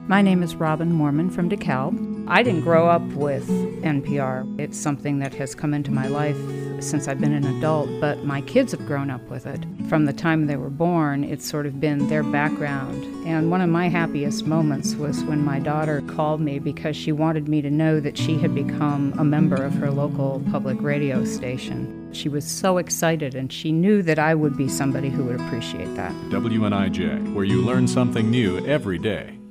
My name is Robin Mormon from DeKalb. I didn't grow up with NPR. It's something that has come into my life since I've been an adult, but my kids have grown up with it. From the time they were born, it's sort of been their background. And one of my happiest moments was when my daughter called me because she wanted me to know that she had become a member of her local public radio station. She was so excited, and she knew that I would be somebody who would appreciate that. WNIJ, where you learn something new every day.